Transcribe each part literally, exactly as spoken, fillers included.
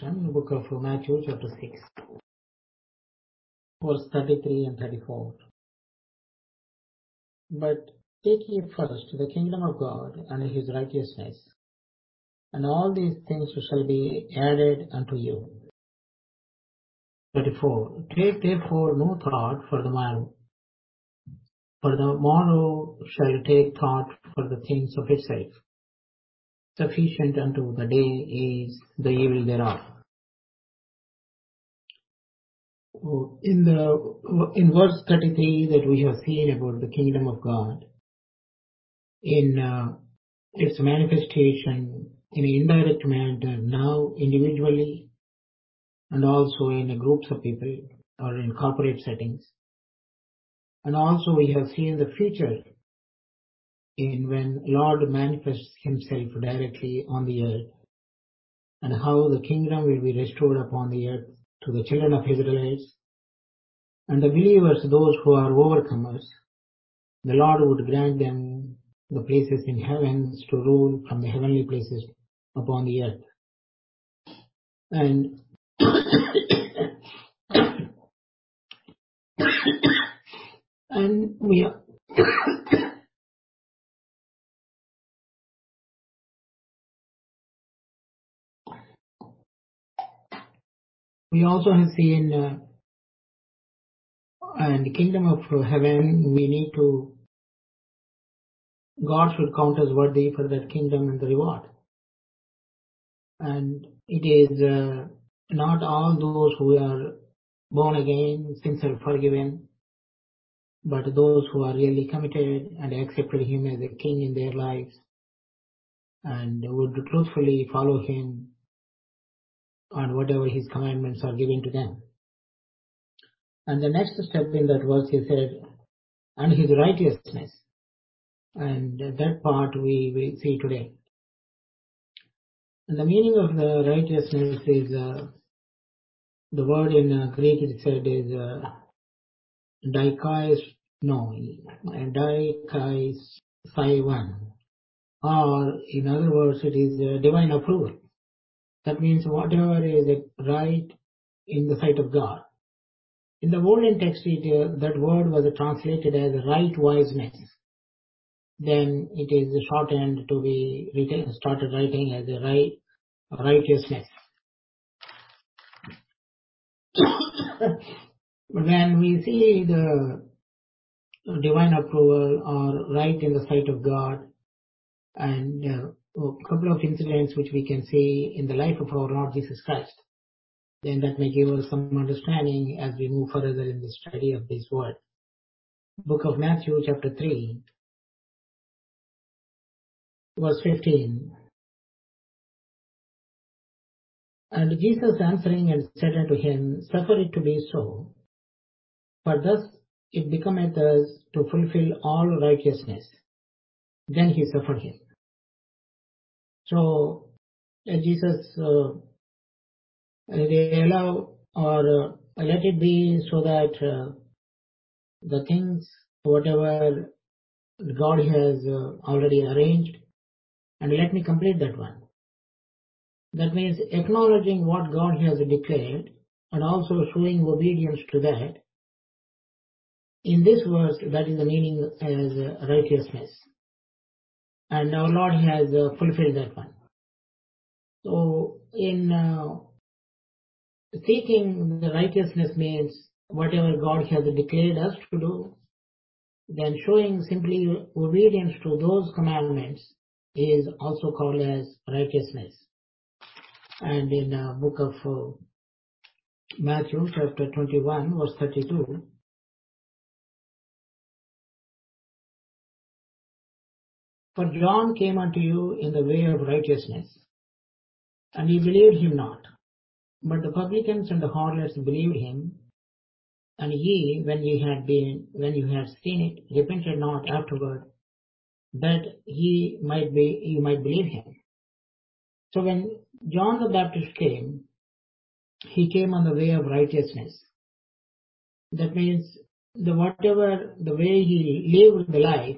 in the book of Matthew chapter six, verse thirty-three and thirty-four. But take ye first the kingdom of God and his righteousness, and all these things shall be added unto you. thirty-four. Take therefore no thought for the morrow, for the morrow shall take thought for the things of itself. Sufficient unto the day is the evil thereof. In the in verse thirty-three that we have seen about the kingdom of God, in uh, its manifestation in an indirect manner now individually and also in groups of people or in corporate settings, and also we have seen the future in when Lord manifests himself directly on the earth, and how the kingdom will be restored upon the earth to the children of Israelites and the believers, those who are overcomers. The Lord would grant them the places in heavens to rule from the heavenly places upon the earth. And and we we also have seen uh, and the kingdom of heaven, we need to, God should count us worthy for that kingdom and the reward. And it is uh, not all those who are born again, sins are forgiven, but those who are really committed and accepted him as a king in their lives and would truthfully follow him on whatever his commandments are given to them. And the next step in that verse he said, and his righteousness. And that part we will see today. And the meaning of the righteousness is, uh, the word in uh, Greek it said is uh, dikais no, dikais saivan, or in other words it is uh, divine approval. That means whatever is right in the sight of God. In the olden text, it, uh, that word was translated as right wiseness. Then it is shortened to be written, started writing as a right righteousness. When we see the divine approval or right in the sight of God, and uh, a couple of incidents which we can see in the life of our Lord Jesus Christ, then that may give us some understanding as we move further in the study of this word. Book of Matthew chapter three, verse fifteen. And Jesus answering and said unto him, Suffer it to be so, for thus it becometh us to fulfill all righteousness. Then he suffered him. So uh, Jesus, uh, they allow or uh, let it be so that uh, the things, whatever God has uh, already arranged, and let me complete that one. That means acknowledging what God has declared and also showing obedience to that. In this verse, that is the meaning as uh, righteousness. And our Lord has uh, fulfilled that one. So, in uh, seeking the righteousness means whatever God has declared us to do, then showing simply obedience to those commandments is also called as righteousness. And in the book of uh, Matthew chapter twenty-one verse thirty-two, for John came unto you in the way of righteousness, and ye believed him not. But the publicans and the harlots believed him, and ye, when ye had been, when you had seen it, repented not afterward, that he might be, you might believe him. So when John the Baptist came, he came on the way of righteousness. That means the whatever the way he lived the life,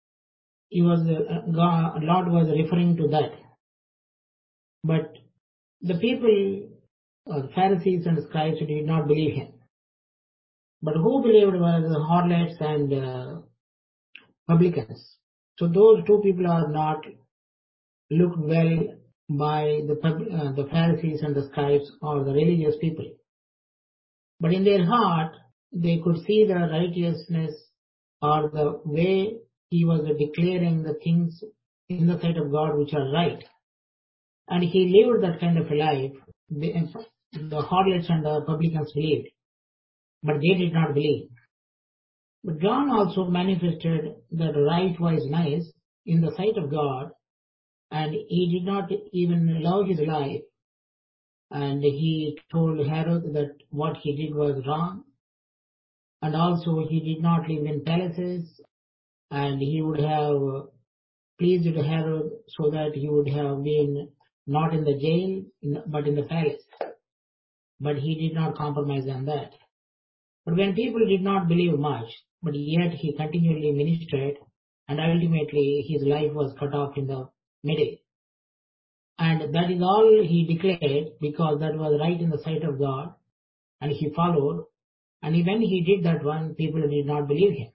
he was uh, God, Lord was referring to that. But the people, uh, the Pharisees and the scribes, did not believe him. But who believed were the harlots and uh, publicans. So those two people are not looked well by the, uh, the Pharisees and the scribes or the religious people. But in their heart, they could see the righteousness or the way he was declaring the things in the sight of God which are right. And he lived that kind of a life. The, the harlots and the publicans believed, but they did not believe. But John also manifested that right was nice in the sight of God, and he did not even love his life. And he told Herod that what he did was wrong. And also he did not live in palaces, and he would have pleased Herod so that he would have been not in the jail, but in the palace. But he did not compromise on that. But when people did not believe much, but yet he continually ministered, and ultimately his life was cut off in the middle. And that is all he declared, because that was right in the sight of God, and he followed. And when he did that one, people did not believe him.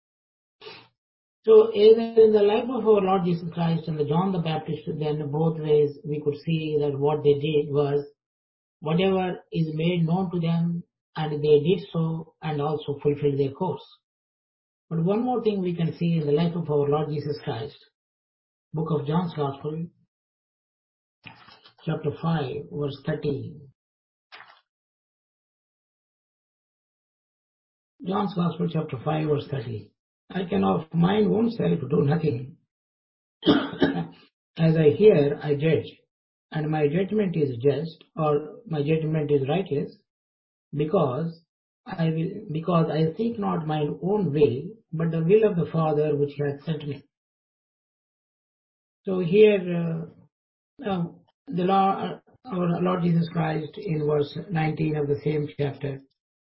So either in the life of our Lord Jesus Christ and the John the Baptist, then both ways we could see that what they did was whatever is made known to them, and they did so and also fulfilled their course. But one more thing we can see in the life of our Lord Jesus Christ, book of John's Gospel, chapter five, verse thirteen. John's Gospel, chapter five, verse thirty. I can of mine own self do nothing. As I hear, I judge, and my judgment is just, or my judgment is righteous, because I will, because I seek not mine own will, but the will of the Father which hath sent me. So here, uh, uh, the Lord, our Lord Jesus Christ, in verse nineteen of the same chapter,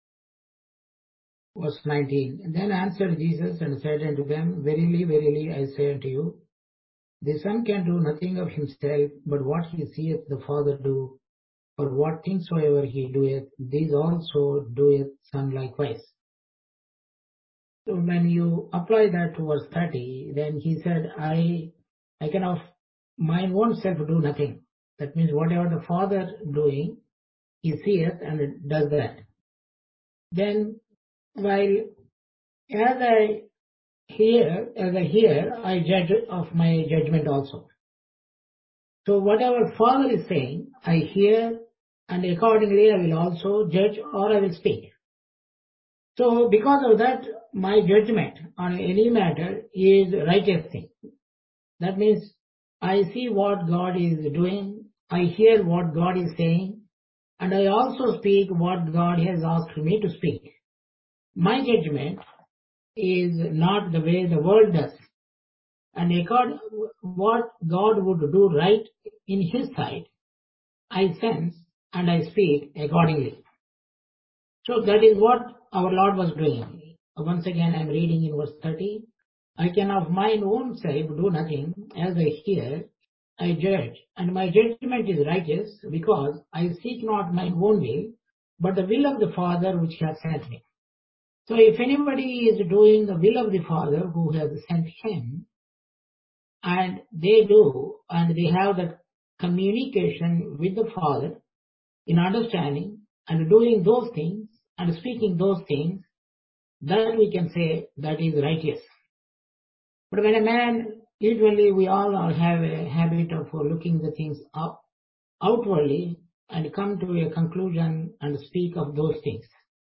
verse nineteen. And then answered Jesus and said unto them, Verily, verily, I say unto you, the Son can do nothing of himself, but what he seeth the Father do, or what things soever he doeth, these also doeth Son likewise. So when you apply that to verse thirty, then he said, I, I can of mine own self do nothing. That means whatever the Father doing, he seeth and does that. Then while as I hear, as I hear, I judge of my judgment also. So whatever Father is saying, I hear, and accordingly I will also judge or I will speak. So because of that, my judgment on any matter is righteous thing. That means I see what God is doing, I hear what God is saying, and I also speak what God has asked me to speak. My judgment is not the way the world does. And according what God would do right in his sight, I sense and I speak accordingly. So that is what our Lord was doing. Once again, I am reading in verse thirty. I can of mine own self do nothing. As I hear, I judge, and my judgment is righteous, because I seek not mine own will, but the will of the Father which hath sent me. So if anybody is doing the will of the Father who has sent him, and they do, and they have that communication with the Father in understanding and doing those things and speaking those things, that we can say that is righteous. But when a man, usually we all have a habit of looking the things up outwardly and come to a conclusion and speak of those things.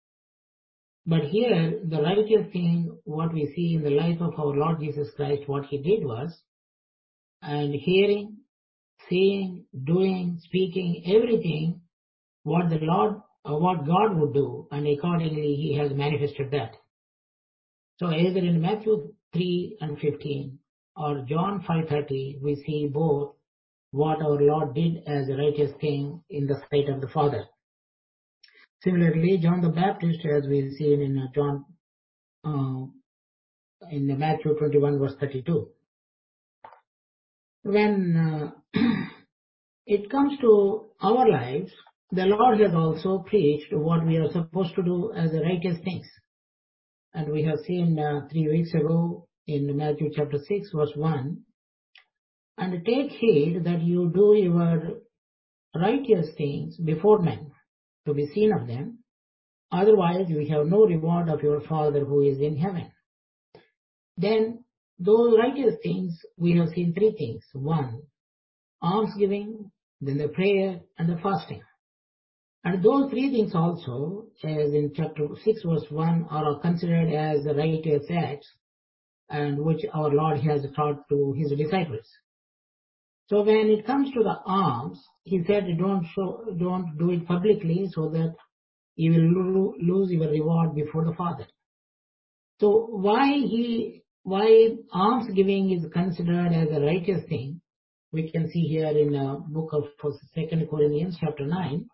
But here, the righteous thing, what we see in the life of our Lord Jesus Christ, what he did was, and hearing, seeing, doing, speaking, everything, what the Lord, or what God would do, and accordingly he has manifested that. So either in Matthew three and fifteen or John five thirty, we see both what our Lord did as a righteous thing in the sight of the Father. Similarly, John the Baptist, as we see in John, uh, in Matthew twenty-one verse thirty-two, when uh, it comes to our lives, the Lord has also preached what we are supposed to do as the righteous things. And we have seen uh, three weeks ago in Matthew chapter six, verse one, and take heed that you do your righteous things before men, to be seen of them. Otherwise, you have no reward of your Father who is in heaven. Then, those righteous things, we have seen three things. One, almsgiving, then the prayer, and the fasting. And those three things also, as in chapter six, verse one, are considered as the righteous acts, and which our Lord has taught to his disciples. So when it comes to the alms, he said, don't show, don't do it publicly, so that you will lose your reward before the Father. So why he, why alms giving is considered as a righteous thing, we can see here in the book of Second Corinthians chapter nine.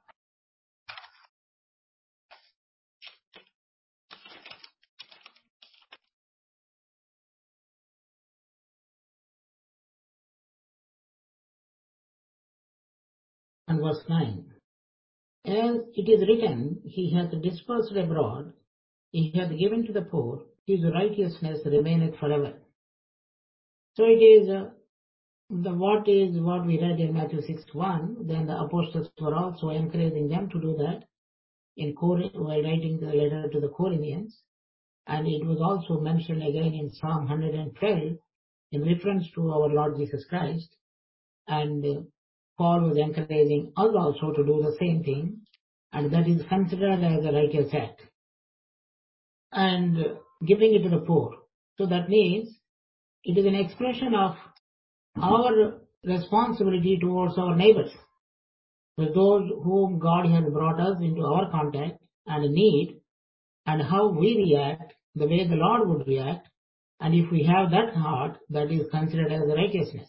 And verse nine. As it is written, he hath dispersed abroad, he hath given to the poor, his righteousness remaineth forever. So it is uh, the what is what we read in Matthew six one. Then the apostles were also encouraging them to do that in Corinth, while writing the letter to the Corinthians, and it was also mentioned again in Psalm one hundred twelve in reference to our Lord Jesus Christ. And uh, Paul was encouraging us also to do the same thing, and that is considered as a righteous act. And uh, giving it to the poor. So that means it is an expression of our responsibility towards our neighbors, with those whom God has brought us into our contact and need, and how we react, the way the Lord would react, and if we have that heart, that is considered as righteousness.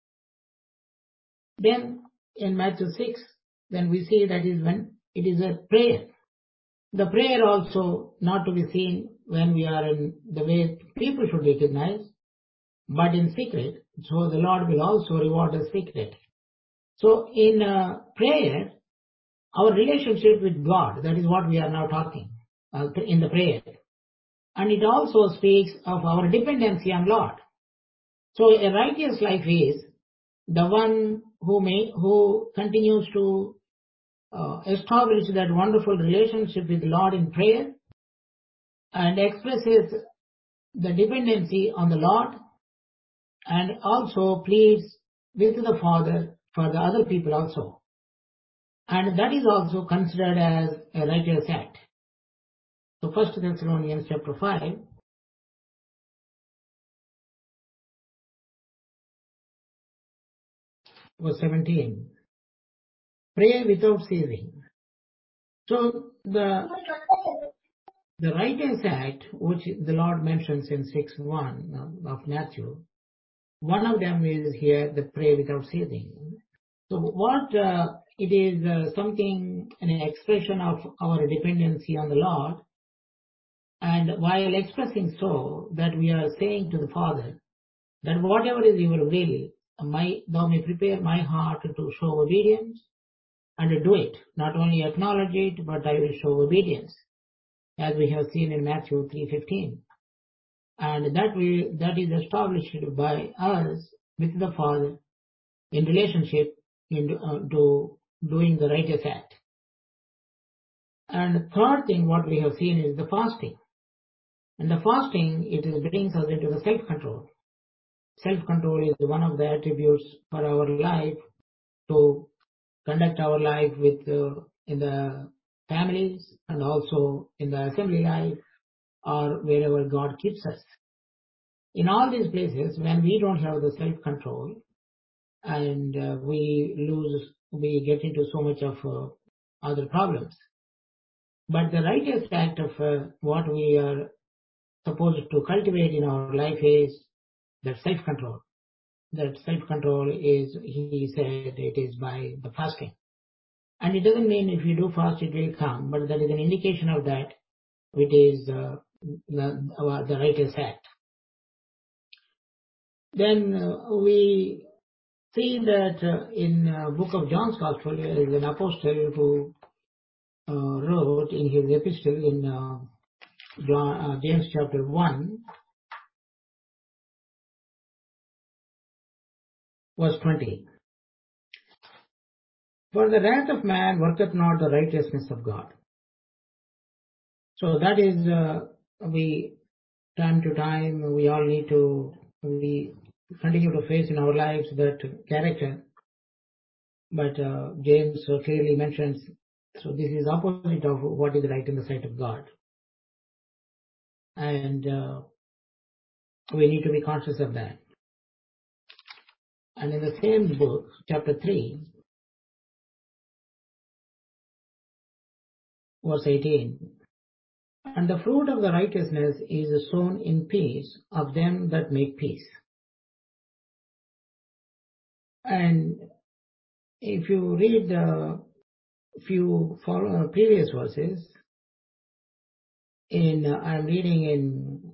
Then in Matthew six, then we see that is when it is a prayer. The prayer also not to be seen when we are in the way people should recognize, but in secret. So the Lord will also reward us secret. So in uh, prayer, our relationship with God, that is what we are now talking uh, in the prayer. And it also speaks of our dependency on Lord. So a righteous life is the one who may, who continues to uh, establish that wonderful relationship with Lord in prayer and expresses the dependency on the Lord, and also pleads with the Father for the other people also. And that is also considered as a righteous act. So First Thessalonians chapter five, verse seventeen. Pray without ceasing. So the the righteous act, which the Lord mentions in six one of Matthew, one of them is here the pray without ceasing. So what uh, it is uh, something, an expression of our dependency on the Lord, and while expressing so, that we are saying to the Father that whatever is your will, my, thou may prepare my heart to show obedience and to do it. Not only acknowledge it, but I will show obedience, as we have seen in Matthew three fifteen. And that we, that is established by us with the Father in relationship in, uh, to doing the righteous act. And third thing what we have seen is the fasting. And the fasting, it is, brings us into the self-control. Self-control is one of the attributes for our life, to conduct our life with uh, in the families and also in the assembly life or wherever God keeps us. In all these places, when we don't have the self-control and uh, we lose, we get into so much of uh, other problems. But the righteous act of uh, what we are supposed to cultivate in our life is that self-control. That self-control is, he said, it is by the fasting. And it doesn't mean if you do fast it will come, but that is an indication of that, it is uh, the, uh, the righteous act. Then uh, we see that uh, in uh, book of John's Gospel, there is an apostle who uh, wrote in his epistle in uh, John, uh, James chapter one, verse twenty. For the wrath of man worketh not the righteousness of God. So that is, uh, we, time to time, we all need to, we continue to face in our lives that character. But uh, James uh, clearly mentions, so this is opposite of what is right in the sight of God. And uh, we need to be conscious of that. And in the same book, chapter three, verse eighteen, and the fruit of the righteousness is sown in peace of them that make peace. And if you read the few follow, uh, previous verses, in uh, I'm reading in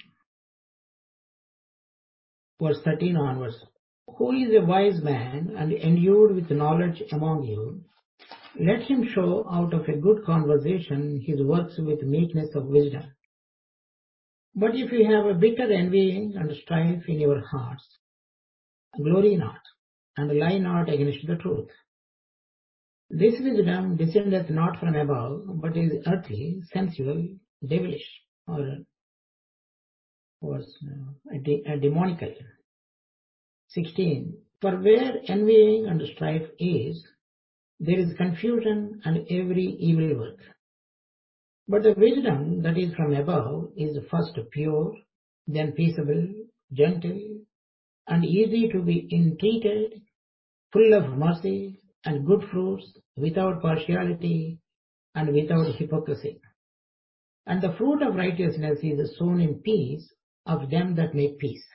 verse thirteen onwards. Who is a wise man and endued with knowledge among you? Let him show out of a good conversation his works with meekness of wisdom. But if you have a bitter envying and strife in your hearts, glory not, and lie not against the truth. This wisdom descendeth not from above, but is earthly, sensual, devilish, or, or uh, de- uh, demonical. sixteen. For where envying and strife is, there is confusion and every evil work. But the wisdom that is from above is first pure, then peaceable, gentle, and easy to be entreated, full of mercy and good fruits, without partiality and without hypocrisy. And the fruit of righteousness is sown in peace of them that make peace.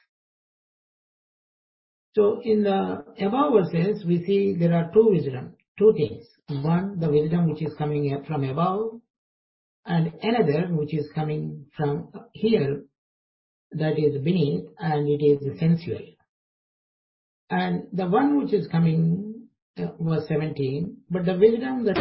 So in the above verses, we see there are two wisdom, two things. One, the wisdom which is coming from above, and another which is coming from here, that is beneath, and it is sensual. And the one which is coming uh, was seventeen, but the wisdom that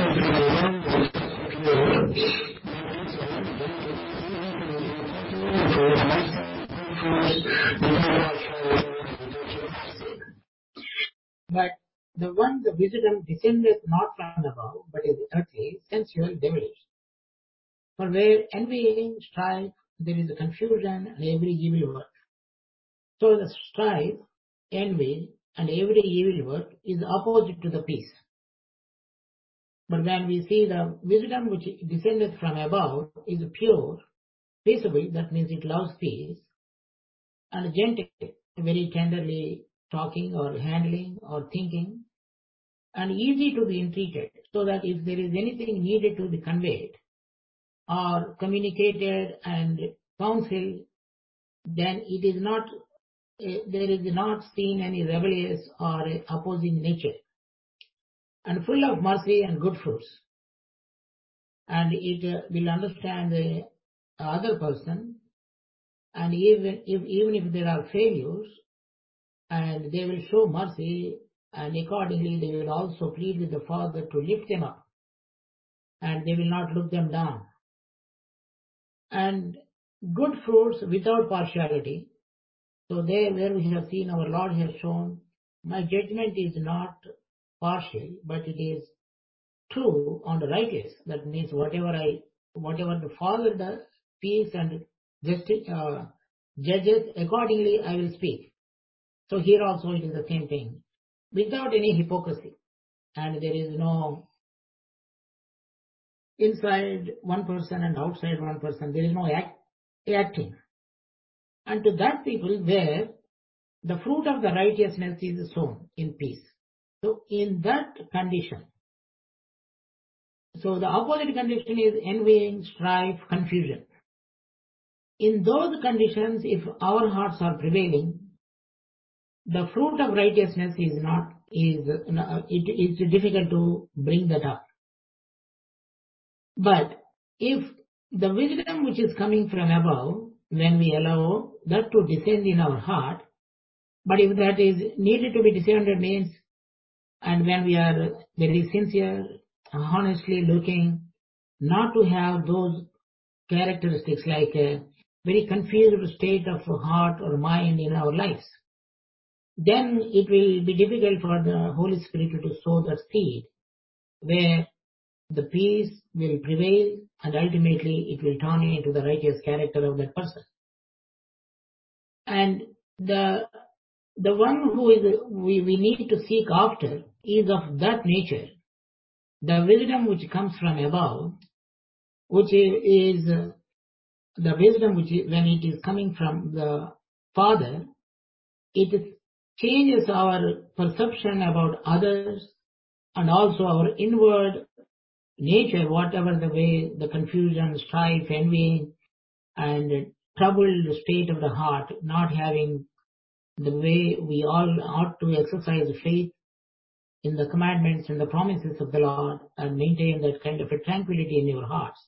but the one, the wisdom descendeth not from above, but is earthly, sensual, devilish. For where envying, strife, there is confusion and every evil work. So the strife, envy, and every evil work is opposite to the peace. But when we see the wisdom which descendeth from above is pure, peaceable, that means it loves peace, and gentle, very tenderly talking or handling or thinking, and easy to be entreated, so that if there is anything needed to be conveyed or communicated and counseled, then it is not, uh, there is not seen any rebellious or opposing nature, and full of mercy and good fruits. And it uh, will understand the other person, and even if even if there are failures, and they will show mercy, and accordingly they will also plead with the Father to lift them up, and they will not look them down. And good fruits without partiality. So there where we have seen our Lord has shown, my judgment is not partial, but it is true on the righteous. That means whatever I, whatever the Father does, peace and justice, uh, judges, accordingly I will speak. So here also it is the same thing, without any hypocrisy, and there is no inside one person and outside one person. There is no act, acting. And to that people where the fruit of the righteousness is sown in peace. So in that condition, so the opposite condition is envying, strife, confusion. In those conditions, if our hearts are prevailing, the fruit of righteousness is not, is, it is difficult to bring that up. But if the wisdom which is coming from above, when we allow that to descend in our heart, But if that is needed to be discerned means, and when we are very sincere, honestly looking, not to have those characteristics like a very confused state of heart or mind in our lives, then it will be difficult for the Holy Spirit to sow that seed where the peace will prevail and ultimately it will turn into the righteous character of that person. And the the one who is we, we need to seek after is of that nature, the wisdom which comes from above, which is the wisdom which is, when it is coming from the Father, it changes our perception about others and also our inward nature, whatever the way the confusion, strife, envy, and troubled state of the heart, not having the way we all ought to exercise faith in the commandments and the promises of the Lord and maintain that kind of a tranquility in your hearts.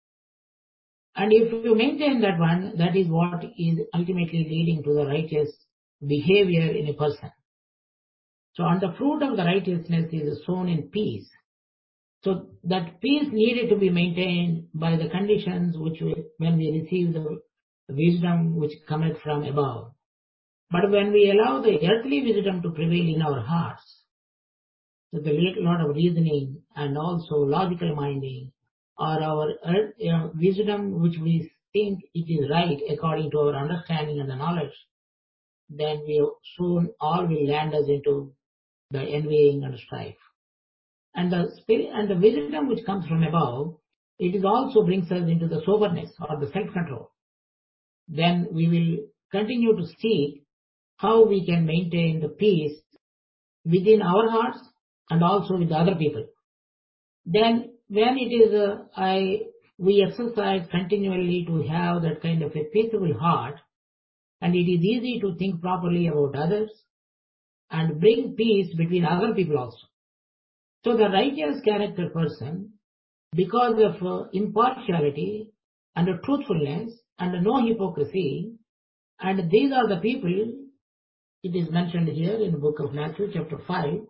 And if you maintain that one, that is what is ultimately leading to the righteous behavior in a person. So, and the fruit of the righteousness is sown in peace. So that peace needed to be maintained by the conditions which we, when we receive the wisdom which cometh from above. But when we allow the earthly wisdom to prevail in our hearts, with a lot of reasoning and also logical minding, or our earth, you know, wisdom which we think it is right according to our understanding and the knowledge, then we soon all will land us into the envying and strife. And the spirit and the wisdom which comes from above, it is also brings us into the soberness or the self-control. Then we will continue to see how we can maintain the peace within our hearts and also with other people. Then when it is uh, I we exercise continually to have that kind of a peaceable heart, and it is easy to think properly about others and bring peace between other people also. So the righteous character person, because of uh, impartiality and uh, truthfulness and no hypocrisy, and these are the people, it is mentioned here in the book of Matthew chapter five,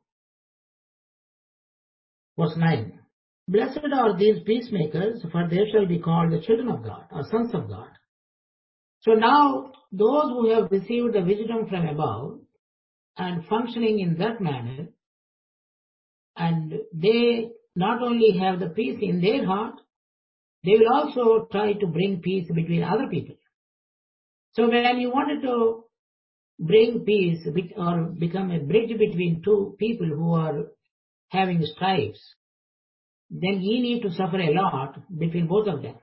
verse nine. Blessed are these peacemakers, for they shall be called the children of God, or sons of God. So now, those who have received the wisdom from above and functioning in that manner, and they not only have the peace in their heart, they will also try to bring peace between other people. So when you wanted to bring peace or become a bridge between two people who are having strifes, then you need to suffer a lot between both of them.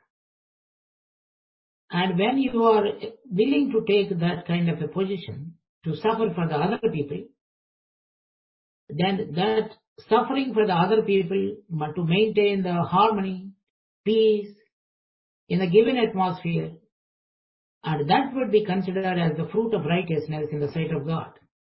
And when you are willing to take that kind of a position to suffer for the other people, then that suffering for the other people to maintain the harmony, peace in a given atmosphere, and that would be considered as the fruit of righteousness in the sight of God.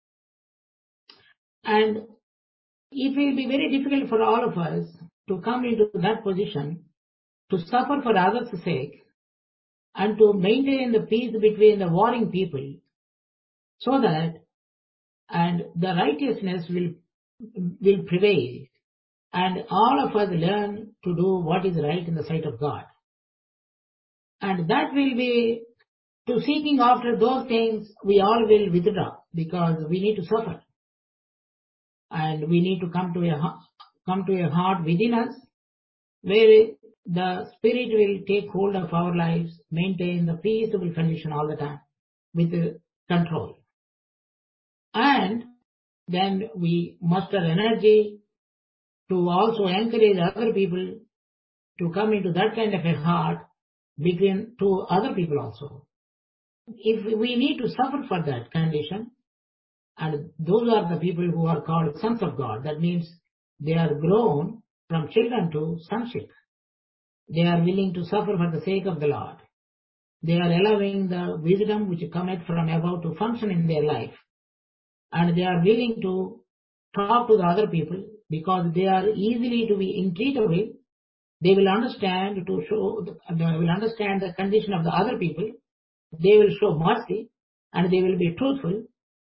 And it will be very difficult for all of us to come into that position to suffer for others' sake and to maintain the peace between the warring people, so that and the righteousness will will prevail and all of us learn to do what is right in the sight of God. And that will be, to seeking after those things, we all will withdraw because we need to suffer. And we need to come to a come to a heart within us where the Spirit will take hold of our lives, maintain the peaceable condition all the time with control. And then we muster energy to also encourage other people to come into that kind of a heart between two other people also. If we need to suffer for that condition, and those are the people who are called sons of God, that means they are grown from children to sonship. They are willing to suffer for the sake of the Lord. They are allowing the wisdom which cometh from above to function in their life. And they are willing to talk to the other people because they are easily to be entreatable. They will understand to show, they will understand the condition of the other people. They will show mercy and they will be truthful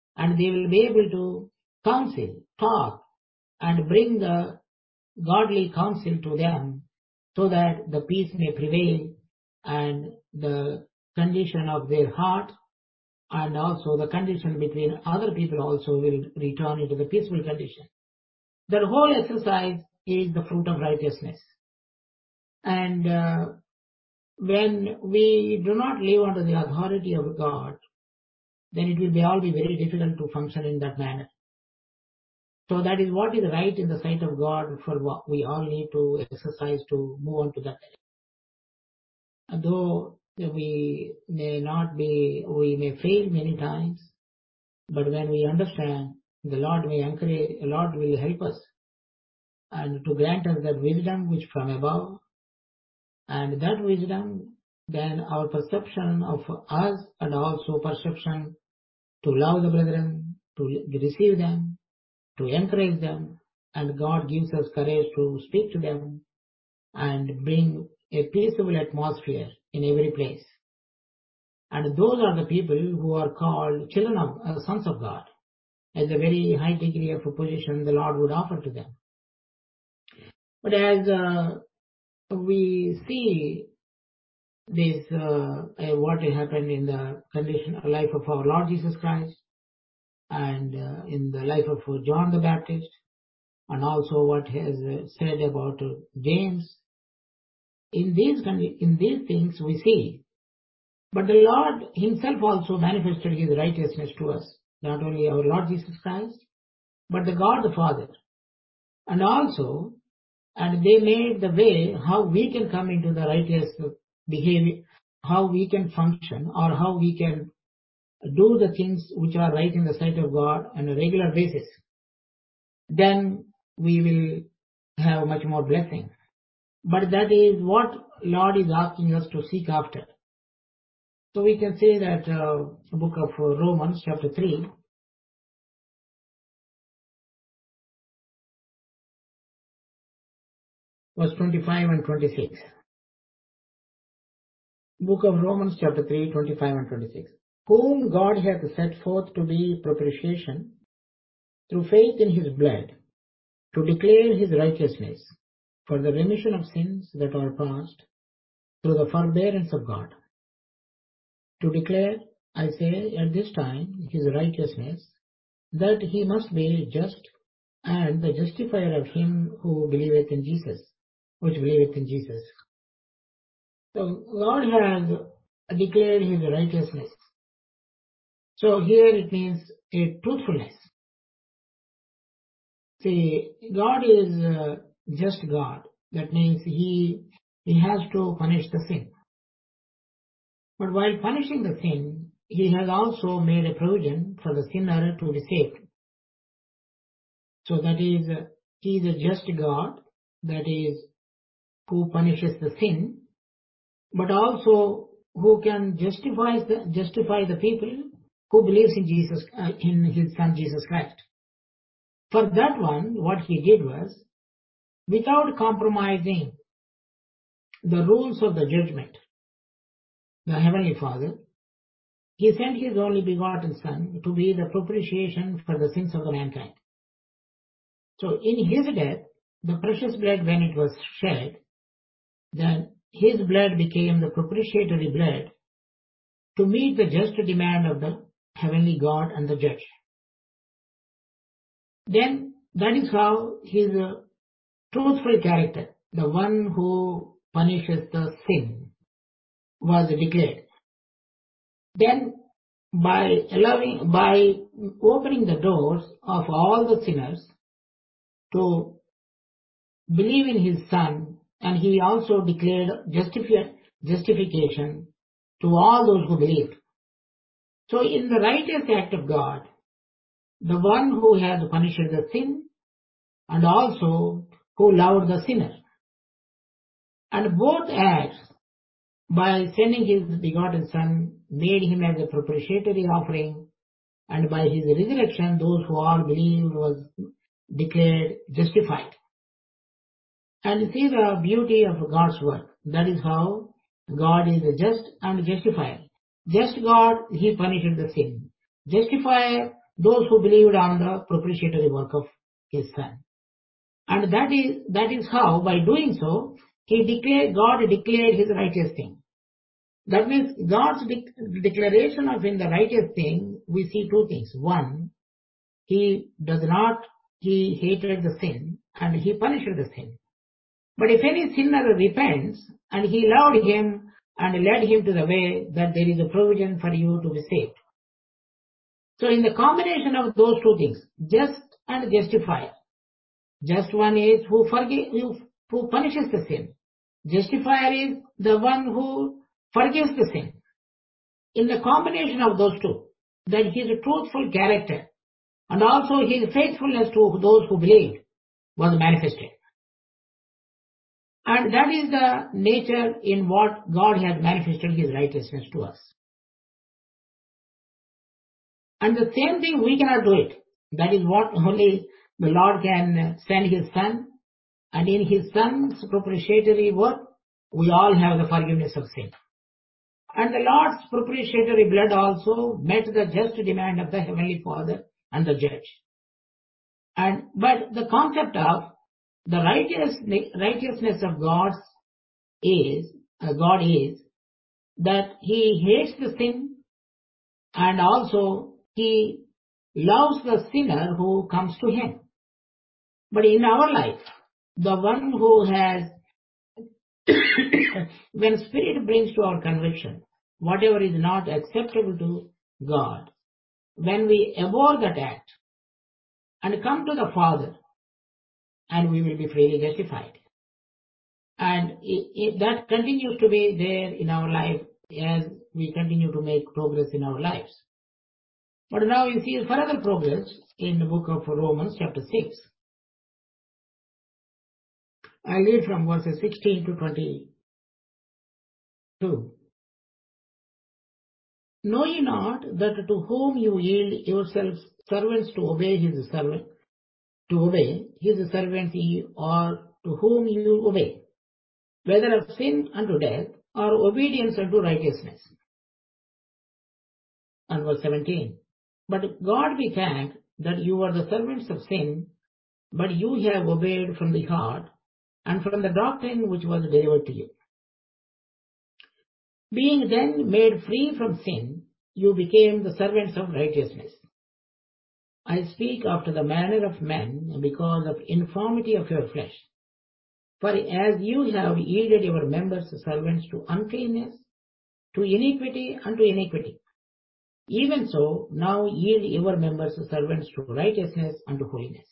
and they will be able to counsel, talk, and bring the godly counsel to them so that the peace may prevail and the condition of their heart and also the condition between other people also will return into the peaceful condition. The whole exercise is the fruit of righteousness. And uh, when we do not live under the authority of God, then it will be all be very difficult to function in that manner. So that is what is right in the sight of God for what we all need to exercise to move on to that. Though we may not be, we may fail many times, but when we understand, the Lord may encourage, the Lord will help us and to grant us that wisdom which from above, and that wisdom, then our perception of us and also perception to love the brethren, to receive them, to encourage them, and God gives us courage to speak to them and bring a peaceful atmosphere in every place. And those are the people who are called children of uh, sons of God, as a very high degree of a position the Lord would offer to them. But as uh, we see this, uh, uh, what happened in the condition, life of our Lord Jesus Christ, and uh, in the life of John the Baptist, and also what has uh, said about uh, James, in these in these things we see. But the Lord himself also manifested his righteousness to us, not only our Lord Jesus Christ, but the God the Father. And also, and they made the way how we can come into the righteous behavior, how we can function, or how we can do the things which are right in the sight of God on a regular basis. Then we will have much more blessing. But that is what Lord is asking us to seek after. So we can say that uh, book of uh, Romans chapter three, verse twenty-five and twenty-six. Book of Romans chapter three, twenty-five and twenty-six. Whom God hath set forth to be propitiation through faith in his blood, to declare his righteousness for the remission of sins that are past through the forbearance of God. To declare, I say, at this time his righteousness, that he must be just and the justifier of him who believeth in Jesus, which believeth in Jesus. So God has declared his righteousness. So here it means a truthfulness. See, God is uh, just God. That means he, he has to punish the sin. But while punishing the sin, he has also made a provision for the sinner to be saved. So that is, uh, he is a just God, that is, who punishes the sin, but also who can justify the, justify the people who believes in Jesus, uh, in his Son Jesus Christ. For that one, what he did was, without compromising the rules of the judgment, the Heavenly Father, he sent his only begotten Son to be the propitiation for the sins of the mankind. So in his death, the precious blood, when it was shed, then his blood became the propitiatory blood to meet the just demand of the Heavenly God and the Judge. Then that is how his uh, truthful character, the one who punishes the sin, was declared. Then by allowing, by opening the doors of all the sinners to believe in his Son, and he also declared justifi- justification to all those who believed. So in the righteous act of God, the one who has punished the sin and also who loved the sinner, and both acts, by sending his begotten Son, made him as a propitiatory offering, and by his resurrection those who all believed was declared justified. And see the beauty of God's work. That is how God is just and justifier. Just God, he punished the sin. Justifier, those who believed on the propitiatory work of his Son. And that is, that is how, by doing so, he declared, God declared his righteous thing. That means God's de- declaration of in the righteous thing, we see two things. One, he does not, he hated the sin and he punished the sin. But if any sinner repents and he loved him and led him to the way, that there is a provision for you to be saved. So in the combination of those two things, just and justifier. Just one is who forgive, who, who punishes the sin. Justifier is the one who forgives the sin. In the combination of those two, that his truthful character and also his faithfulness to those who believed was manifested. And that is the nature in what God has manifested his righteousness to us. And the same thing, we cannot do it. That is what only the Lord can send his Son. And in his Son's propitiatory work, we all have the forgiveness of sin. And the Lord's propitiatory blood also met the just demand of the Heavenly Father and the Judge. And but the concept of the righteous, righteousness of God is, uh, God is that he hates the sin and also he loves the sinner who comes to him. But in our life, the one who has, when Spirit brings to our conviction, whatever is not acceptable to God, when we abhor that act and come to the Father, and we will be freely justified. And it, it, that continues to be there in our life as we continue to make progress in our lives. But now you see further progress in the book of Romans chapter six. I read from verses sixteen to twenty-two. Know ye not that to whom you yield yourselves servants to obey his servant, to obey his servants ye, or to whom you obey, whether of sin unto death or obedience unto righteousness? And verse seventeen. But God be thanked that you are the servants of sin, but you have obeyed from the heart and from the doctrine which was delivered to you. Being then made free from sin, you became the servants of righteousness. I speak after the manner of men because of infirmity of your flesh. For as you have yielded your members servants to uncleanness, to iniquity unto iniquity, even so now yield your members servants to righteousness unto holiness.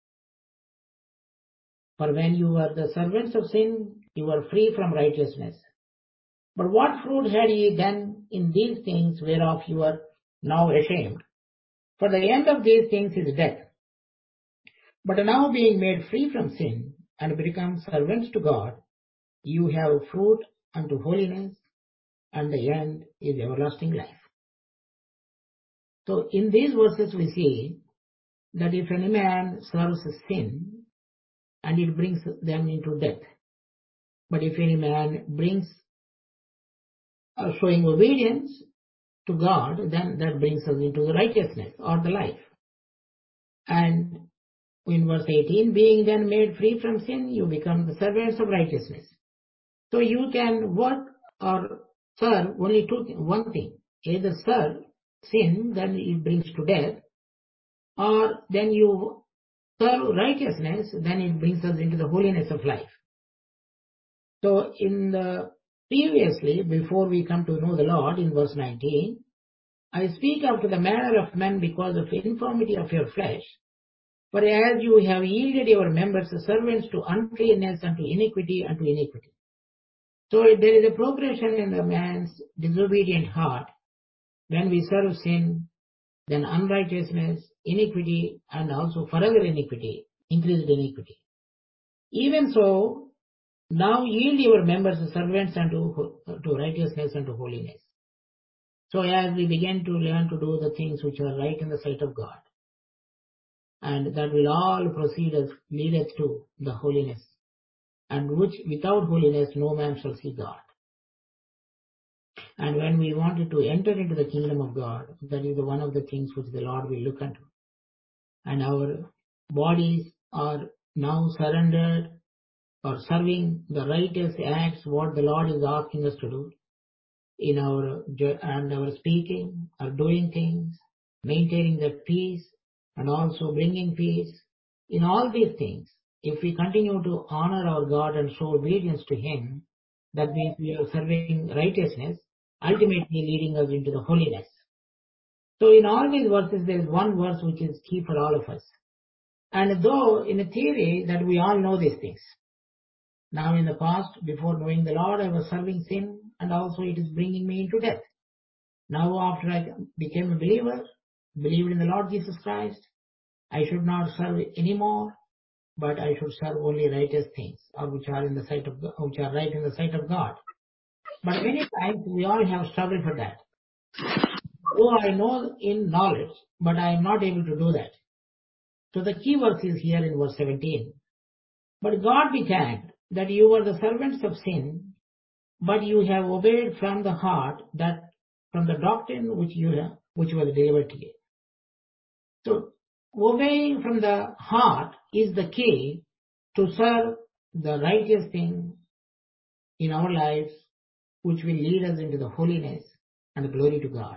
For when you were the servants of sin, you were free from righteousness. But what fruit had ye then in these things whereof you are now ashamed? For the end of these things is death. But now being made free from sin and become servants to God, you have fruit unto holiness, and the end is everlasting life. So in these verses we see that if any man serves sin, and it brings them into death. But if any man brings uh, showing obedience to God, then that brings us into the righteousness or the life. And in verse eighteen, being then made free from sin, you become the servants of righteousness. So you can work or serve only two, one thing. Either serve sin, then it brings to death, or then you serve righteousness, then it brings us into the holiness of life. So in the previously, before we come to know the Lord, in verse nineteen, I speak after the manner of men because of infirmity of your flesh. For as you have yielded your members as servants to uncleanness and to iniquity and to iniquity. So there is a progression in the man's disobedient heart. When we serve sin, then unrighteousness, iniquity, and also further iniquity, increased iniquity. Even so, now yield your members as servants unto to righteousness and to holiness. So as we begin to learn to do the things which are right in the sight of God, and that will all proceed us, lead us to the holiness, and which without holiness no man shall see God. And when we wanted to enter into the kingdom of God, that is one of the things which the Lord will look unto. And our bodies are now surrendered or serving the righteous acts, what the Lord is asking us to do in our and our speaking, or doing things, maintaining that peace, and also bringing peace. In all these things, if we continue to honor our God and show obedience to Him, that means we are serving righteousness, ultimately leading us into the holiness. So in all these verses, there is one verse which is key for all of us. And though in a theory that we all know these things. Now in the past, before knowing the Lord, I was serving sin, and also it is bringing me into death. Now after I became a believer, believed in the Lord Jesus Christ, I should not serve anymore, but I should serve only righteous things, or which are in the sight of God, which are right in the sight of God. But many times we all have struggled for that. Though I know in knowledge, but I am not able to do that. So the key verse is here in verse seventeen. But God be thanked that you were the servants of sin, but you have obeyed from the heart that from the doctrine which you have, which was delivered to you. So obeying from the heart is the key to serve the righteous thing in our lives, which will lead us into the holiness and the glory to God.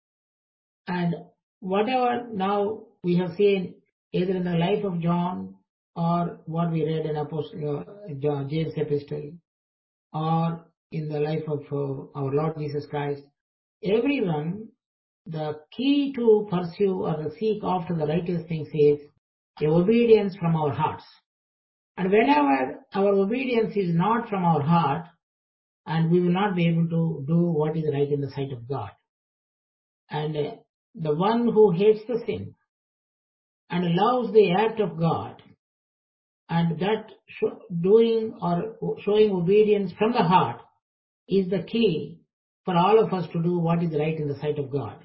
And whatever now we have seen, either in the life of John, or what we read in Apostle uh, John, James' epistle, or in the life of uh, our Lord Jesus Christ, everyone, the key to pursue or to seek after the righteous things is the obedience from our hearts. And whenever our obedience is not from our heart, and we will not be able to do what is right in the sight of God. And uh, the one who hates the sin and loves the act of God, and that sh- doing or showing obedience from the heart is the key for all of us to do what is right in the sight of God.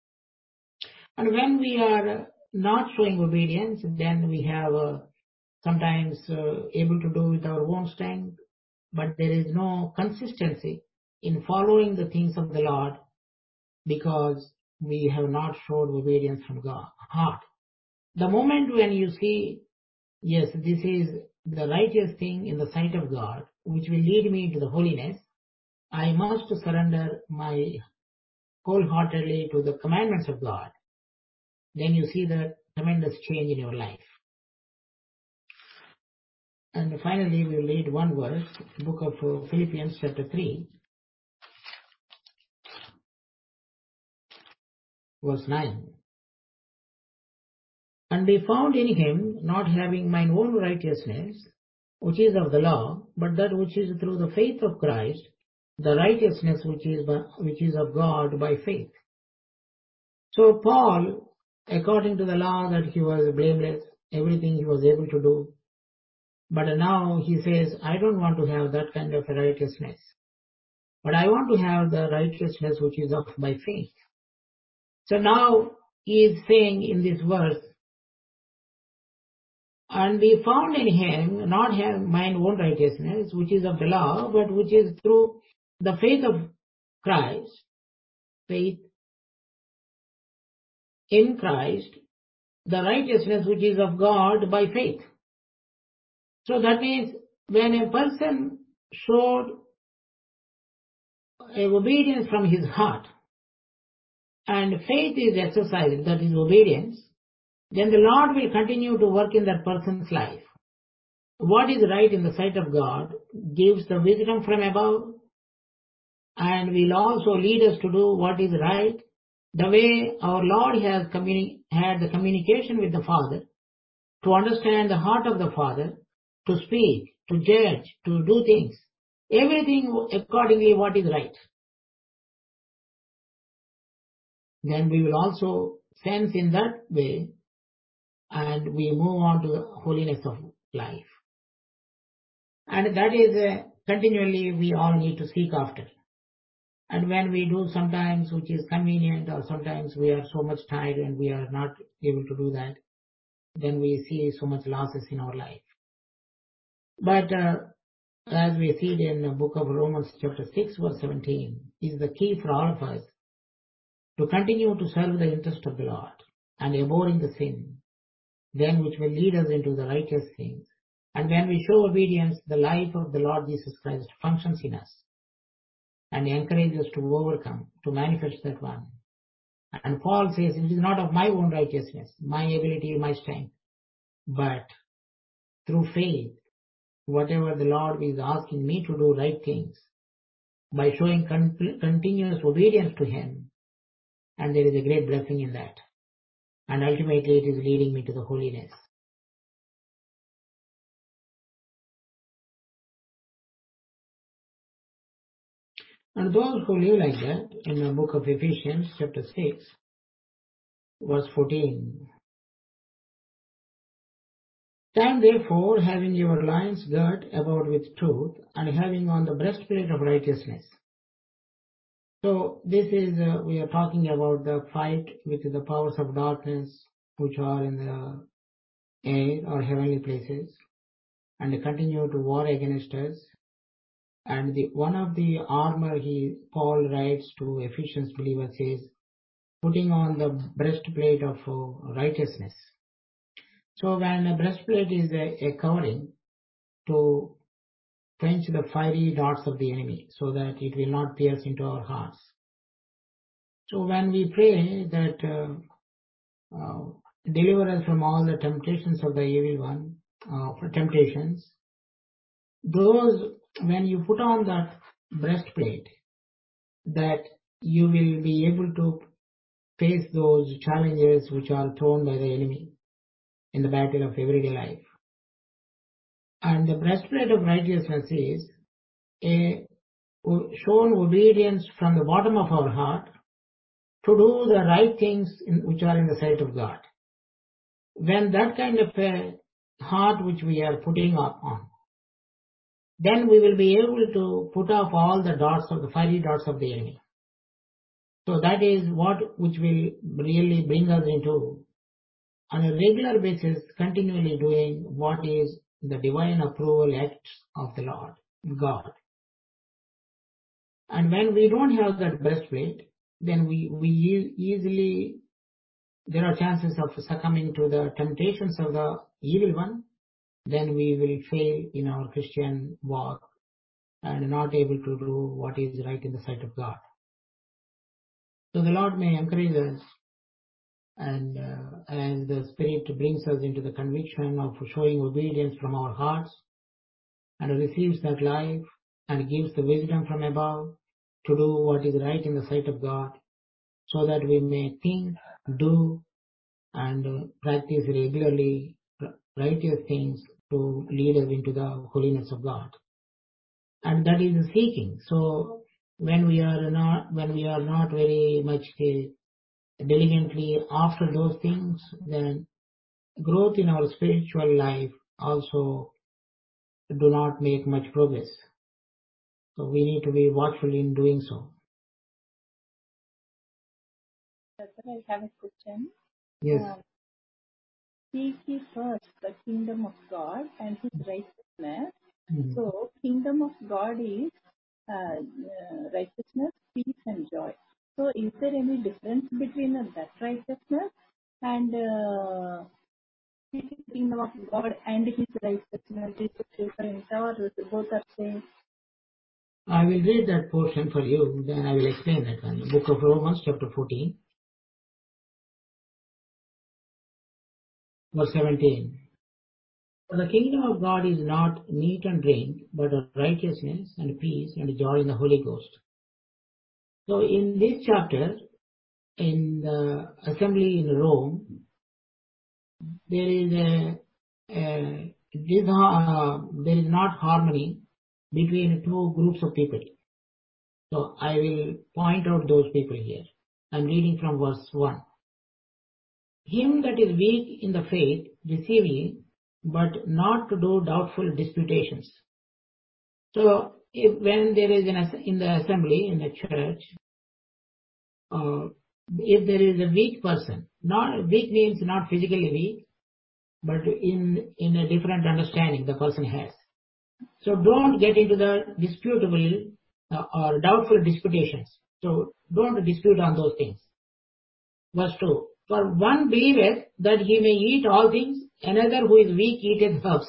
And when we are not showing obedience, then we have uh, sometimes uh, able to do with our own strength, but there is no consistency in following the things of the Lord because we have not showed obedience from God heart. The moment when you see, yes, this is the righteous thing in the sight of God, which will lead me into the holiness, I must surrender my wholeheartedly to the commandments of God. Then you see the tremendous change in your life. And finally, we will read one verse, book of Philippians chapter three, verse nine. And be found in him, not having mine own righteousness, which is of the law, but that which is through the faith of Christ, the righteousness which is by, which is of God by faith. So Paul, according to the law, that he was blameless, everything he was able to do, but now he says, I don't want to have that kind of a righteousness, but I want to have the righteousness which is of by faith. So now he is saying in this verse, and be found in him, not have mine own righteousness, which is of the law, but which is through the faith of Christ, faith in Christ, the righteousness which is of God by faith. So that means when a person showed a obedience from his heart, and faith is exercised, that is obedience, then the Lord will continue to work in that person's life. What is right in the sight of God gives the wisdom from above, and will also lead us to do what is right, the way our Lord has communi- had the communication with the Father, to understand the heart of the Father, to speak, to judge, to do things, everything accordingly what is right. Then we will also sense in that way, and we move on to the holiness of life. And that is uh, continually we all need to seek after. And when we do sometimes which is convenient, or sometimes we are so much tired and we are not able to do that, then we see so much losses in our life. But uh, as we see it in the book of Romans chapter six verse seventeen, is the key for all of us to continue to serve the interest of the Lord and abhorring the sin, then which will lead us into the righteous things. And when we show obedience, the life of the Lord Jesus Christ functions in us and encourages us to overcome, to manifest that one. And Paul says, it is not of my own righteousness, my ability, my strength, but through faith, whatever the Lord is asking me to do right things, by showing con- continuous obedience to Him, and there is a great blessing in that. And ultimately it is leading me to the holiness. And those who live like that, in the book of Ephesians chapter six, verse fourteen, stand therefore, having your loins girt about with truth, and having on the breastplate of righteousness. So this is, uh, we are talking about the fight with the powers of darkness, which are in the air or heavenly places, and they continue to war against us. And the, one of the armor he, Paul writes to Ephesians believers is putting on the breastplate of uh, righteousness. So when a breastplate is a, a covering to quench the fiery darts of the enemy so that it will not pierce into our hearts. So when we pray that uh, uh, deliver us from all the temptations of the evil one, uh, for temptations, those, when you put on that breastplate, that you will be able to face those challenges which are thrown by the enemy in the battle of everyday life. And the breastplate of righteousness is a shown obedience from the bottom of our heart to do the right things in, which are in the sight of God. When that kind of a heart which we are putting up on, then we will be able to put off all the darts of the fiery darts of the enemy. So that is what which will really bring us into, on a regular basis, continually doing what is the divine approval acts of the Lord, God. And when we don't have that breastplate, then we, we easily, there are chances of succumbing to the temptations of the evil one. Then we will fail in our Christian walk and not able to do what is right in the sight of God. So the Lord may encourage us, and uh, as the Spirit brings us into the conviction of showing obedience from our hearts and receives that life and gives the wisdom from above to do what is right in the sight of God, so that we may think, do, and uh, practice regularly righteous things to lead us into the holiness of God. And that is the seeking. So when we are not, when we are not very much uh, diligently after those things, then growth in our spiritual life also do not make much progress. So we need to be watchful in doing so. Sir, I have a question. Yes. Um, seek ye first the kingdom of God and His righteousness. Mm-hmm. So, kingdom of God is uh, uh, righteousness, peace, and joy. So, is there any difference between uh, that righteousness and uh, seeking the kingdom of God and His righteousness? Is it different, or both are same? I will read that portion for you, then I will explain that one. The book of Romans, chapter fourteen, verse seventeen. For the kingdom of God is not meat and drink, but of righteousness and peace and joy in the Holy Ghost. So in this chapter, in the assembly in Rome, there is a, a this, uh, there is not harmony between two groups of people. So I will point out those people here. I'm reading from verse one. Him that is weak in the faith receive ye, but not to do doubtful disputations. So if, when there is an, in the assembly, in the church, uh, if there is a weak person, not weak means not physically weak, but in, in a different understanding the person has. So don't get into the disputable uh, or doubtful disputations. So don't dispute on those things. Verse two. For one believeth that he may eat all things, another who is weak eateth herbs.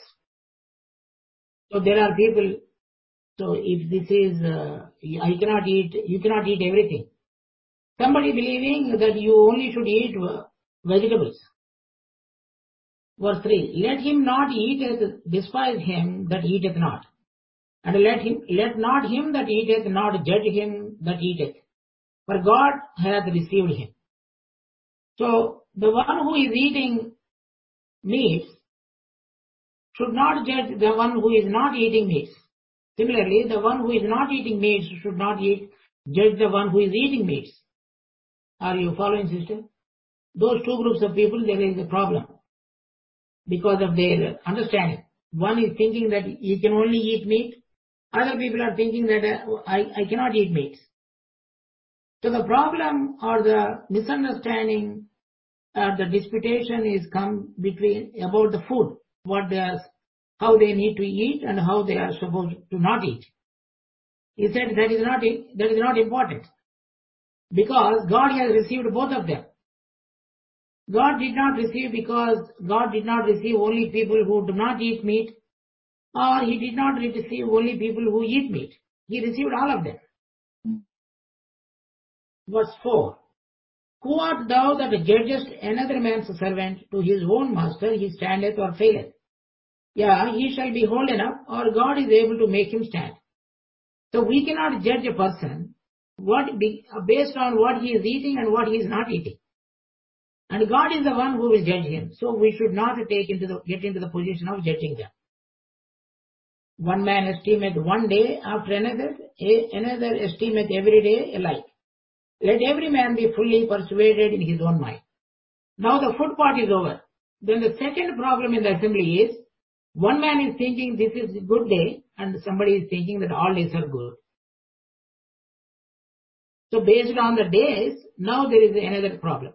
So there are people, so if this is, uh, I cannot eat, you cannot eat everything. Somebody believing that you only should eat vegetables. Verse three. Let him not eateth, despise him that eateth not. And let him, let not him that eateth not judge him that eateth. For God hath received him. So the one who is eating meats should not judge the one who is not eating meats. Similarly, the one who is not eating meats should not eat, judge the one who is eating meats. Are you following, sister? Those two groups of people, there is a problem because of their understanding. One is thinking that he can only eat meat. Other people are thinking that uh, I, I cannot eat meat. So the problem or the misunderstanding or the disputation is come between about the food, what they are, how they need to eat and how they are supposed to not eat. He said that is not that is not important because God has received both of them. God did not receive because God did not receive only people who do not eat meat, or he did not receive only people who eat meat. He received all of them. Mm. Verse four. Who art thou that judgest another man's servant? To his own master he standeth or faileth. Yeah, he shall be holden up, or God is able to make him stand. So we cannot judge a person what based on what he is eating and what he is not eating. And God is the one who will judge him. So we should not take into the, get into the position of judging them. One man estimate one day after another, another estimate every day alike. Let every man be fully persuaded in his own mind. Now the food part is over. Then the second problem in the assembly is, one man is thinking this is a good day and somebody is thinking that all days are good. So based on the days, now there is another problem.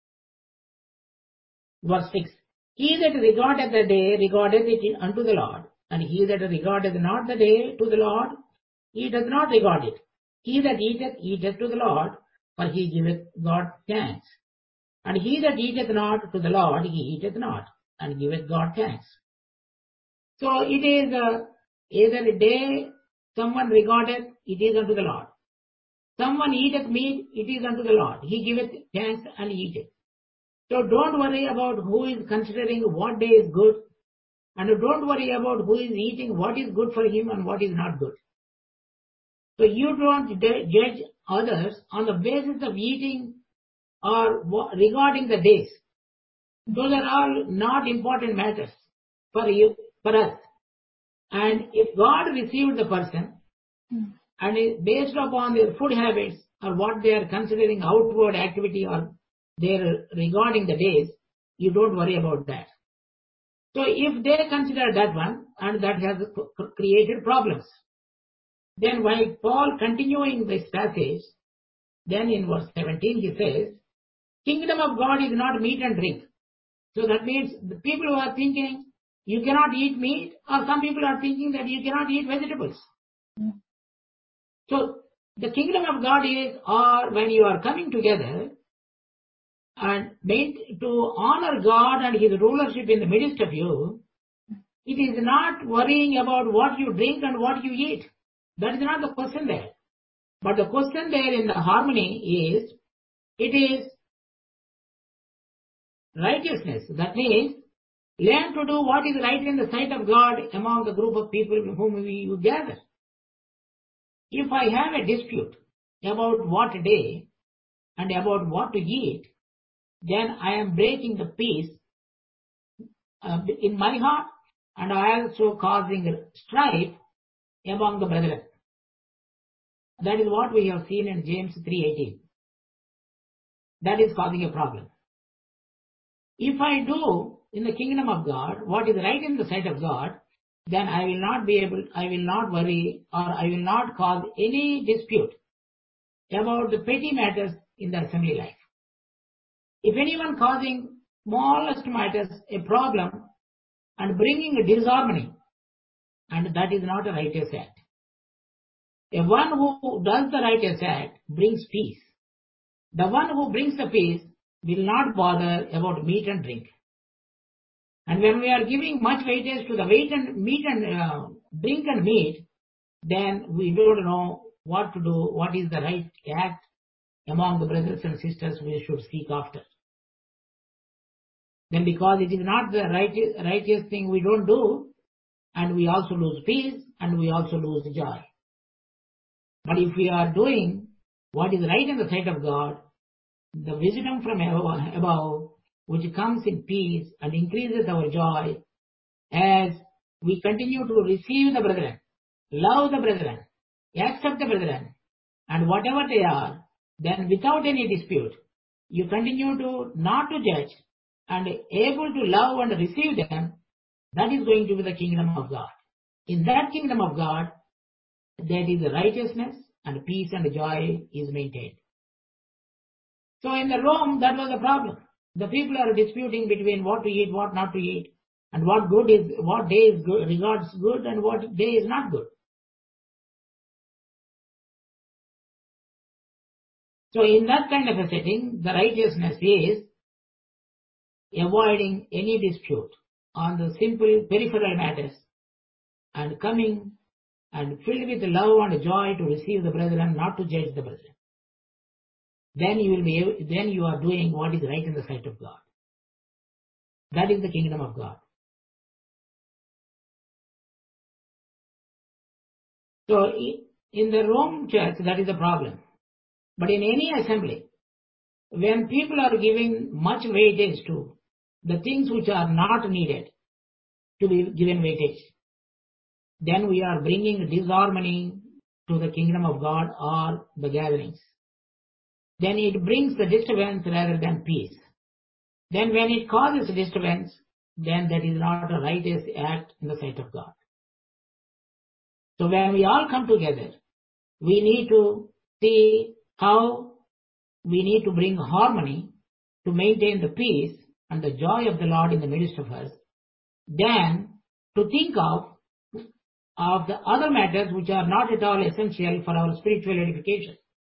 Verse six. He that regardeth the day regardeth it unto the Lord, and he that regardeth not the day to the Lord, he does not regard it. He that eateth, eateth to the Lord, for he giveth God thanks. And he that eateth not to the Lord, he eateth not, and giveth God thanks. So it is uh, either a day someone regardeth, it is unto the Lord. Someone eateth meat, it is unto the Lord. He giveth thanks and eateth. So don't worry about who is considering what day is good, and don't worry about who is eating what is good for him and what is not good. So you don't judge others on the basis of eating or regarding the days. Those are all not important matters for you, for us. And if God received the person, hmm. and is based upon their food habits or what they are considering outward activity or their regarding the days, you don't worry about that. So if they consider that one, and that has created problems, then while Paul continuing this passage, then in verse seventeen he says, kingdom of God is not meat and drink. So that means the people who are thinking you cannot eat meat, or some people are thinking that you cannot eat vegetables. Mm. So the kingdom of God is, or when you are coming together and made to honor God and his rulership in the midst of you, it is not worrying about what you drink and what you eat. That is not the question there. But the question there in the harmony is, it is righteousness. That means, learn to do what is right in the sight of God among the group of people whom we gather. If I have a dispute about what day and about what to eat, then I am breaking the peace uh, in my heart, and I am also causing strife among the brethren. That is what we have seen in James three eighteen. That is causing a problem. If I do in the kingdom of God what is right in the sight of God, then I will not be able, I will not worry, or I will not cause any dispute about the petty matters in the assembly life. If anyone causing smallest matters a problem and bringing a disharmony and that is not a righteous act. A one who does the righteous act brings peace. The one who brings the peace will not bother about meat and drink. And when we are giving much weightage to the weight and meat and uh, drink and meat, then we don't know what to do, what is the right act among the brothers and sisters we should seek after. Then because it is not the righteous, righteous thing we don't do, and we also lose peace and we also lose joy. But if we are doing what is right in the sight of God, the wisdom from above, which comes in peace and increases our joy as we continue to receive the brethren, love the brethren, accept the brethren, and whatever they are, then without any dispute, you continue to not to judge and able to love and receive them. That is going to be the kingdom of God. In that kingdom of God, there is righteousness and peace and joy is maintained. So in the Rome, that was the problem. The people are disputing between what to eat, what not to eat, and what good is, what day is good, regards good, and what day is not good. So in that kind of a setting, the righteousness is avoiding any dispute on the simple peripheral matters and coming and filled with love and joy to receive the brethren, not to judge the brethren. Then you will be, then you are doing what is right in the sight of God. That is the kingdom of God. So in the Rome church, that is the problem. But in any assembly, when people are giving much weightage to the things which are not needed to be given weightage, then we are bringing disharmony to the kingdom of God or the gatherings. Then it brings the disturbance rather than peace. Then when it causes disturbance, then that is not a righteous act in the sight of God. So when we all come together, we need to see how we need to bring harmony to maintain the peace and the joy of the Lord in the midst of us, then to think of, of the other matters which are not at all essential for our spiritual edification.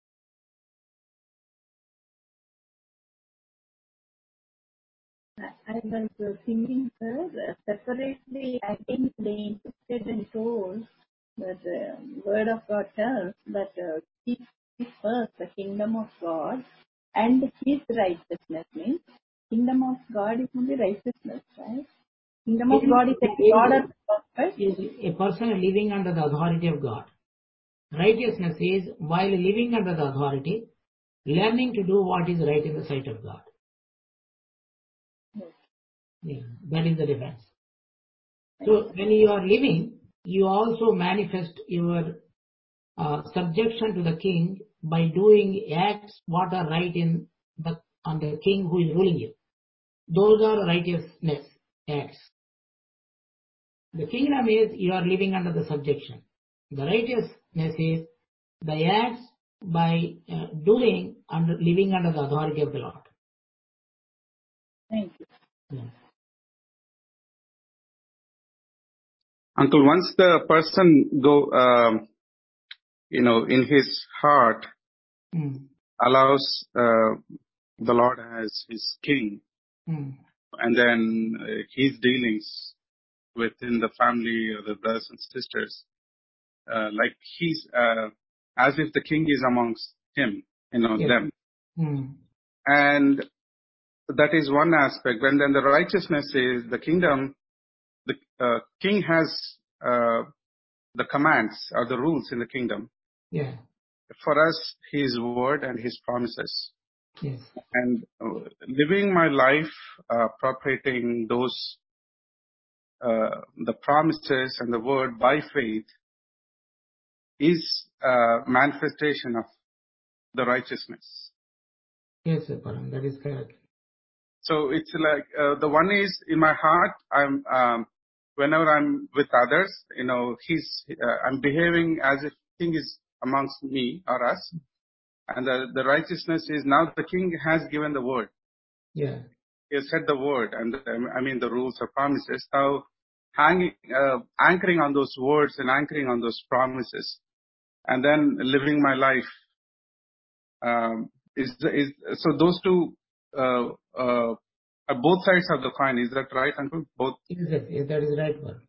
I was uh, thinking, sir, uh, separately, I think they insisted and told that the word of God tells that uh, seek first the kingdom of God and his righteousness. Means kingdom of God is only righteousness, right? Kingdom of God is a order, right? Is a person living under the authority of God. Righteousness is while living under the authority, learning to do what is right in the sight of God. Yes. Yeah, that is the difference. So when you are living, you also manifest your uh, subjection to the king by doing acts what are right in the on the king who is ruling you. Those are righteousness acts. The kingdom is you are living under the subjection. The righteousness is the acts by uh, doing under living under the authority of the Lord. Thank you. Yeah. Uncle, once the person go, um, you know, in his heart Mm. allows uh, the Lord as his king, Mm. and then uh, his dealings within the family or the brothers and sisters, uh, like he's uh, as if the king is amongst him, you know, Yes. them, Mm. and that is one aspect. When then the righteousness is the kingdom, the uh, king has uh, the commands or the rules in the kingdom. Yeah. For us, his word and his promises. Yes. And uh, living my life, uh, appropriating those, uh, the promises and the word by faith is a manifestation of the righteousness. Yes, sir, Param, that is correct. So it's like, uh, the one is in my heart, I'm, um, whenever I'm with others, you know, he's, uh, I'm behaving as if king is amongst me or us. And the, the righteousness is now the king has given the word. Yeah. He has said the word, and the, I mean the rules or promises. Now hanging, uh, anchoring on those words and anchoring on those promises, and then living my life. Um, is, is so those two uh, uh, are both sides of the coin. Is that right, Uncle? Both. Yes, yes, that is right one.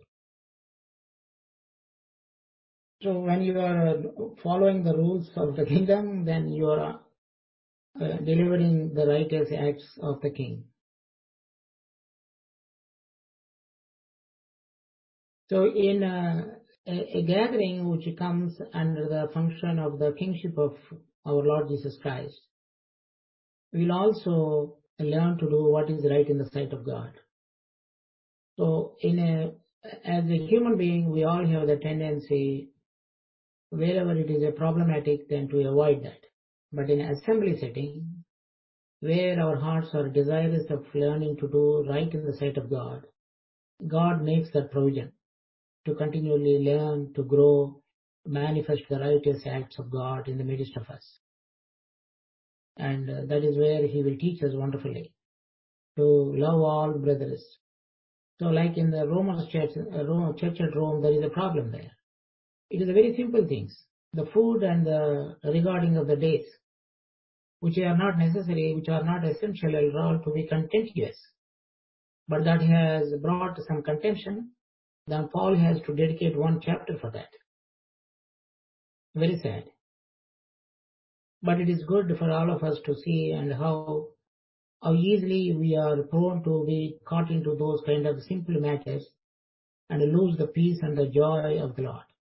So when you are following the rules of the kingdom, then you are uh, delivering the righteous acts of the king. So in a, a, a gathering which comes under the function of the kingship of our Lord Jesus Christ, we'll also learn to do what is right in the sight of God. So in a, as a human being, we all have the tendency, wherever it is a problematic, then to avoid that. But in an assembly setting, where our hearts are desirous of learning to do right in the sight of God, God makes that provision to continually learn, to grow, manifest the righteous acts of God in the midst of us. And uh, that is where He will teach us wonderfully to love all brothers. So like in the Roman church, uh, Rome, church at Rome, there is a problem there. It is a very simple things. The food and the regarding of the days, which are not necessary, which are not essential at all to be contentious. But that has brought some contention. Then Paul has to dedicate one chapter for that. Very sad. But it is good for all of us to see and how how easily we are prone to be caught into those kind of simple matters and lose the peace and the joy of the Lord.